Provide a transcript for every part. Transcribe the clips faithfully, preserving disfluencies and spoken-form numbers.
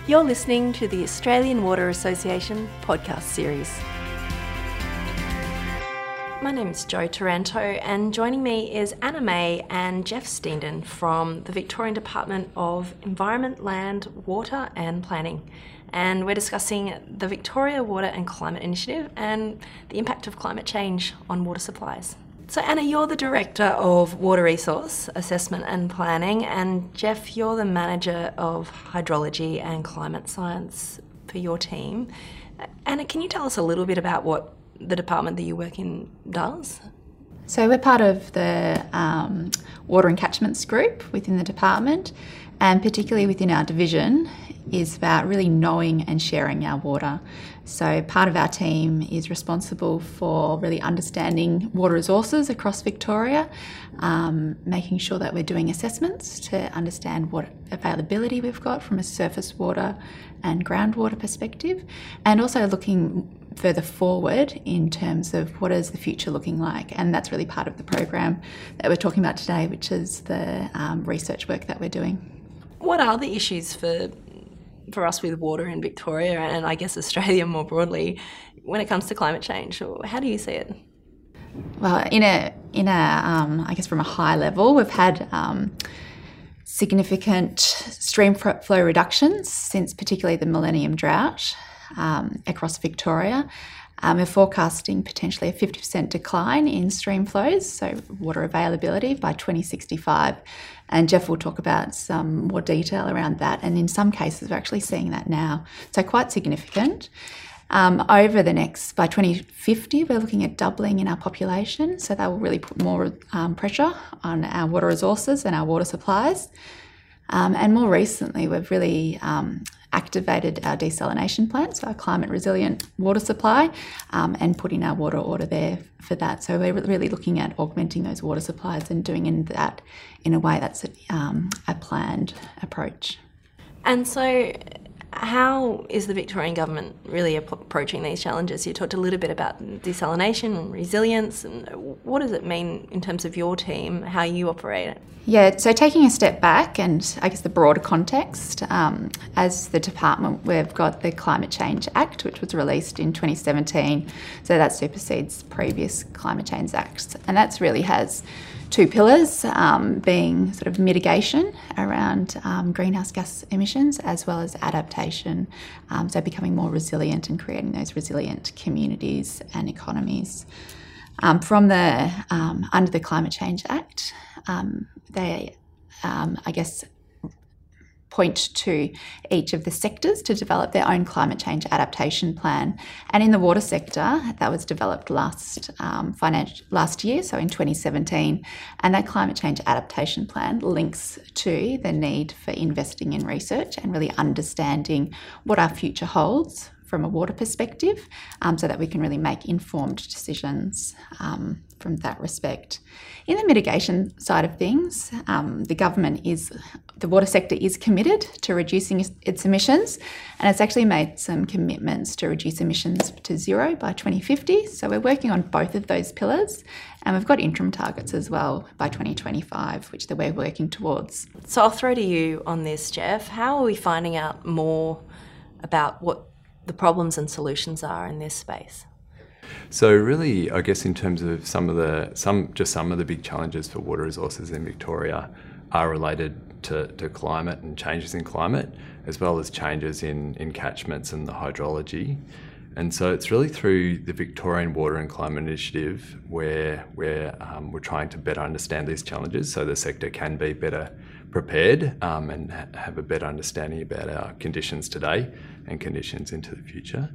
You're listening to the Australian Water Association podcast series. My name is Jo Taranto, and joining me is Anna May and Jeff Steenden from the Victorian Department of Environment, Land, Water and Planning. And we're discussing the Victoria Water and Climate Initiative and the impact of climate change on water supplies. So Anna, you're the Director of Water Resource Assessment and Planning, and Jeff, you're the Manager of Hydrology and Climate Science for your team. Anna, can you tell us a little bit about what the department that you work in does? So we're part of the um, Water and Catchments group within the department, and particularly within our division is about really knowing and sharing our water. So part of our team is responsible for really understanding water resources across Victoria, um, making sure that we're doing assessments to understand what availability we've got from a surface water and groundwater perspective, and also looking further forward in terms of what is the future looking like. And that's really part of the program that we're talking about today, which is the um, research work that we're doing. What are the issues for for us with water in Victoria and I guess Australia more broadly when it comes to climate change? How do you see it? Well, in a in a um, I guess from a high level, we've had um, significant stream flow reductions since particularly the Millennium Drought um, across Victoria. Um, we're forecasting potentially a fifty percent decline in stream flows, so water availability by twenty sixty-five. And Jeff will talk about some more detail around that. And in some cases, we're actually seeing that now. So quite significant. Um, over the next, by twenty fifty, we're looking at doubling in our population. So that will really put more um, pressure on our water resources and our water supplies. Um, and more recently, we've really um, activated our desalination plant, so our climate resilient water supply, um, and put in our water order there for that. So we're really looking at augmenting those water supplies and doing in that in a way that's a, um, a planned approach. And so how is the Victorian government really ap- approaching these challenges? You talked a little bit about desalination and resilience, and what does it mean in terms of your team, how you operate it? Yeah, so taking a step back and I guess the broader context, um, as the department, we've got the Climate Change Act, which was released in twenty seventeen. So that supersedes previous Climate Change Acts. And that really has two pillars, um, being sort of mitigation around um, greenhouse gas emissions, as well as adaptation, um, so becoming more resilient and creating those resilient communities and economies. Um, from the um, under the Climate Change Act, um, they, um, I guess, point to each of the sectors to develop their own climate change adaptation plan. And in the water sector, that was developed last um, financial last year, so in twenty seventeen. And that climate change adaptation plan links to the need for investing in research and really understanding what our future holds from a water perspective, um, so that we can really make informed decisions um, from that respect. In the mitigation side of things, um, the government is, the water sector is committed to reducing its emissions, and it's actually made some commitments to reduce emissions to zero by twenty fifty. So we're working on both of those pillars, and we've got interim targets as well by twenty twenty-five, which that we're working towards. So I'll throw to you on this, Jeff. How are we finding out more about what the problems and solutions are in this space? So really, I guess in terms of some of the, some just some of the big challenges for water resources in Victoria are related to, to climate and changes in climate, as well as changes in, in catchments and the hydrology. And so it's really through the Victorian Water and Climate Initiative where, where um, we're trying to better understand these challenges so the sector can be better prepared um, and ha- have a better understanding about our conditions today and conditions into the future.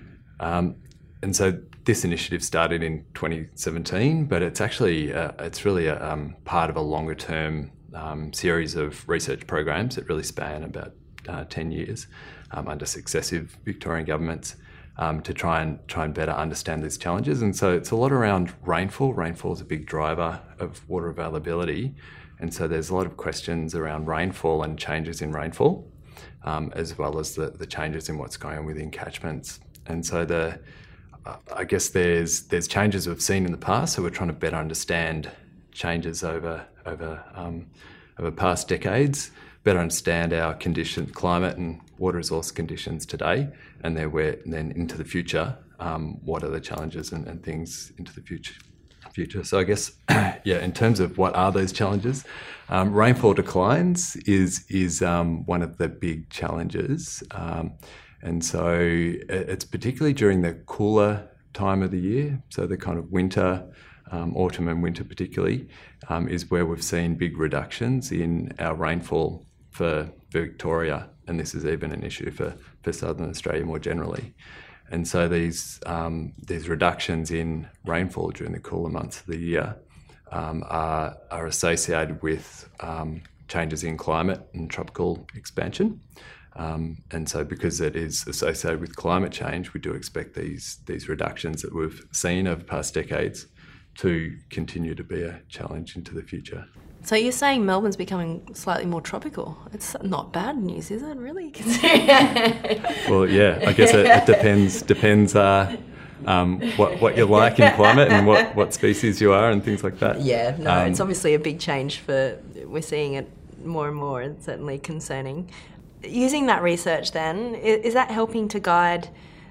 Um, and so this initiative started in twenty seventeen, but it's actually, uh, it's really a, um, part of a longer term um, series of research programs that really span about uh, ten years um, under successive Victorian governments. Um, to try and try and better understand these challenges. And so it's a lot around rainfall. Rainfall is a big driver of water availability. And so there's a lot of questions around rainfall and changes in rainfall, um, as well as the, the changes in what's going on within catchments. And so the uh, I guess there's there's changes we've seen in the past, so we're trying to better understand changes over over um, over past decades, better understand our condition, climate and water resource conditions today, and then where then into the future, um, what are the challenges and, and things into the future. Future. So I guess, yeah, in terms of what are those challenges, um, rainfall declines is is um, one of the big challenges, um, and so it's particularly during the cooler time of the year, so the kind of winter, um, autumn and winter particularly, um, is where we've seen big reductions in our rainfall for Victoria, and this is even an issue for, for Southern Australia more generally. And so these um, these reductions in rainfall during the cooler months of the year um, are, are associated with um, changes in climate and tropical expansion. Um, and so because it is associated with climate change, we do expect these, these reductions that we've seen over past decades to continue to be a challenge into the future. So you're saying Melbourne's becoming slightly more tropical. It's not bad news, is it, really? Well, yeah, I guess it, it depends depends uh, um, what, what you like in climate and what, what species you are and things like that. Yeah, no, um, it's obviously a big change for, we're seeing it more and more, and certainly concerning. Using that research then, is that helping to guide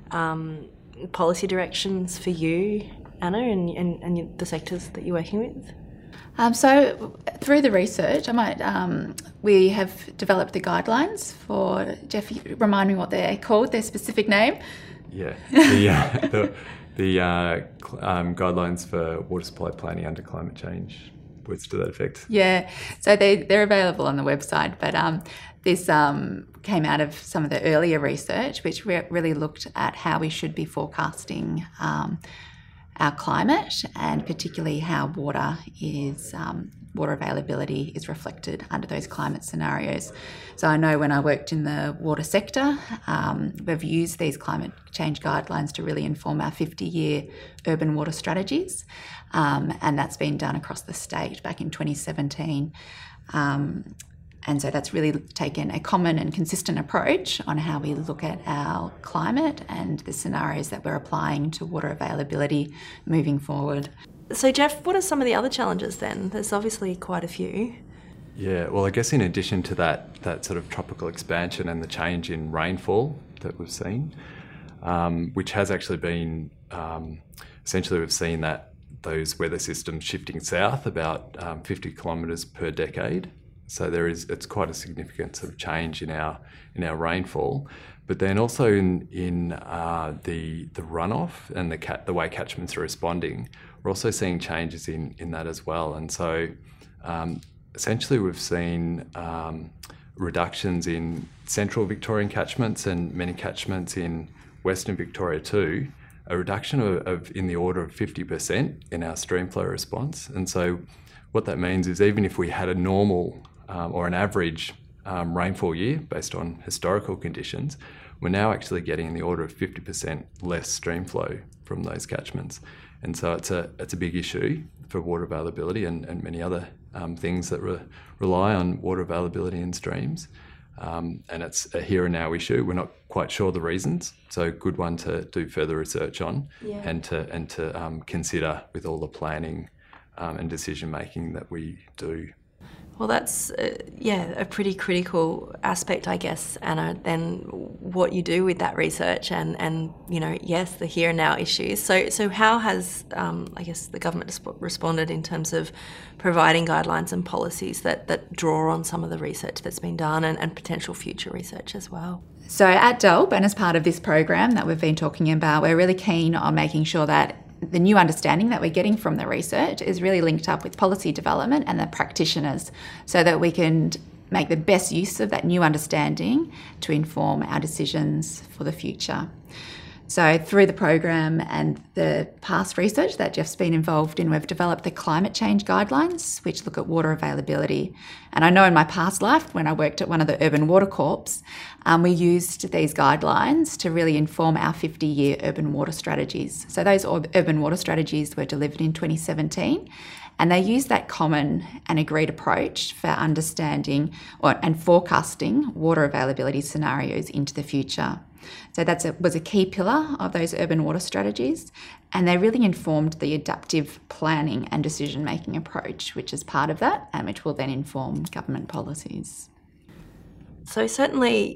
um, policy directions for you, Anna, and, and, and the sectors that you're working with? Um, so through the research, I might um, we have developed the guidelines for, Jeff, remind me what they're called, their specific name. Yeah, the uh, the, the uh, um, guidelines for water supply planning under climate change, words to that effect. Yeah, so they they're available on the website, but um, this um, came out of some of the earlier research, which re- really looked at how we should be forecasting Um, our climate, and particularly how water is um, water availability is reflected under those climate scenarios. So I know when I worked in the water sector, um, we've used these climate change guidelines to really inform our fifty-year urban water strategies, um, and that's been done across the state back in twenty seventeen. Um, And so that's really taken a common and consistent approach on how we look at our climate and the scenarios that we're applying to water availability moving forward. So Jeff, what are some of the other challenges then? There's obviously quite a few. Yeah, well, I guess in addition to that, that sort of tropical expansion and the change in rainfall that we've seen, um, which has actually been, um, essentially we've seen that those weather systems shifting south about um, fifty kilometres per decade. So there is, it's quite a significant sort of change in our in our rainfall, but then also in in uh, the the runoff and the cat, the way catchments are responding, we're also seeing changes in in that as well. And so um, essentially we've seen um, reductions in central Victorian catchments and many catchments in Western Victoria too, a reduction of, of in the order of fifty percent in our stream flow response. And so what that means is even if we had a normal Um, or an average um, rainfall year based on historical conditions, we're now actually getting in the order of fifty percent less stream flow from those catchments. And so it's a it's a big issue for water availability and, and many other um, things that re- rely on water availability in streams. Um, and it's a here and now issue. We're not quite sure the reasons, so good one to do further research on Yeah. and to and to um, consider with all the planning um, and decision making that we do. Well, that's, uh, yeah, a pretty critical aspect, I guess, Anna, then what you do with that research and, and you know, yes, the here and now issues. So so how has, um, I guess, the government resp- responded in terms of providing guidelines and policies that, that draw on some of the research that's been done and, and potential future research as well? So at D E L B, and as part of this program that we've been talking about, we're really keen on making sure that the new understanding that we're getting from the research is really linked up with policy development and the practitioners so that we can make the best use of that new understanding to inform our decisions for the future. So through the program and the past research that Jeff's been involved in, we've developed the climate change guidelines, which look at water availability. And I know in my past life, when I worked at one of the urban water corps, um, we used these guidelines to really inform our fifty-year urban water strategies. So those urban water strategies were delivered in twenty seventeen, and they use that common and agreed approach for understanding or, and forecasting water availability scenarios into the future. So that was a key pillar of those urban water strategies, and they really informed the adaptive planning and decision-making approach, which is part of that and which will then inform government policies. So certainly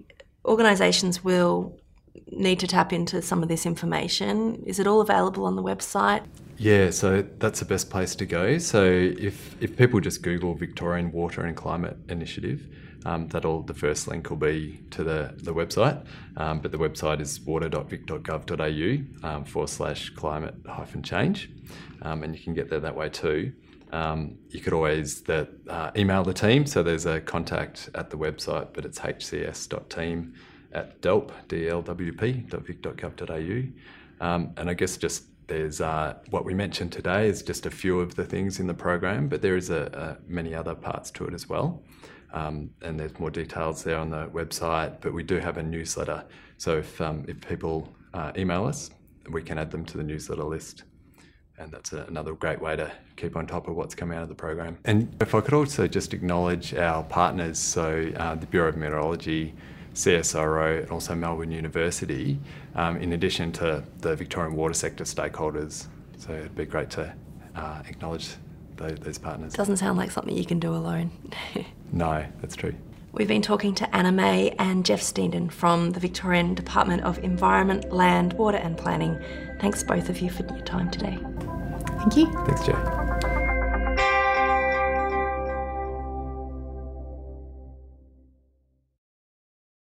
organisations will need to tap into some of this information. Is it all available on the website? Yeah, so that's the best place to go. So if, if people just Google Victorian Water and Climate Initiative, um, that'll the first link will be to the, the website. Um, but the website is water dot vic dot gov dot a u um, forward slash climate hyphen change. Um, and you can get there that way too. Um, you could always the, uh, email the team. So there's a contact at the website, but it's h c s dot team at delp, D L W P, dot vic dot gov dot a u. Um, and I guess just there's uh, what we mentioned today is just a few of the things in the program, but there is a, a many other parts to it as well. Um, and there's more details there on the website, but we do have a newsletter. So if, um, if people uh, email us, we can add them to the newsletter list. And that's a, another great way to keep on top of what's coming out of the program. And if I could also just acknowledge our partners, so uh, the Bureau of Meteorology, C S R O and also Melbourne University, um, in addition to the Victorian water sector stakeholders. So it'd be great to uh, acknowledge those, those partners. Doesn't sound like something you can do alone. No, that's true. We've been talking to Anna May and Jeff Steendon from the Victorian Department of Environment, Land, Water and Planning. Thanks both of you for your time today. Thank you. Thanks, Jay.